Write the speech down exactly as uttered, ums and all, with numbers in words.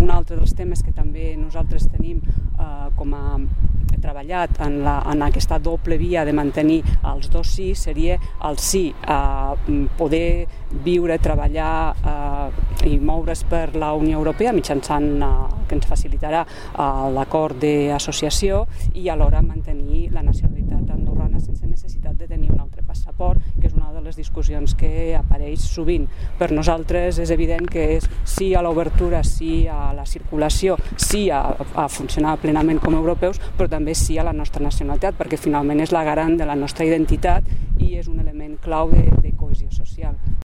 un altre dels temes que també nosaltres tenim eh, com a treballat en, la, en aquesta doble via de mantenir els dos sí seria el sí a poder viure, treballar eh, i moure's per la Unió Europea mitjançant eh, que ens facilitarà eh, l'acord d'associació i alhora mantenir la nacionalitat andorrana sense necessitat de tenir un altre passaport, que és una de les discussions que apareix sovint. Per nosaltres és evident que és sí a l'obertura, sí a la circulació, sí a, a funcionar plenament com a europeus, però també sí a la nostra nacionalitat, perquè finalment és la garant de la nostra identitat i és un element clau de, de cohesió social.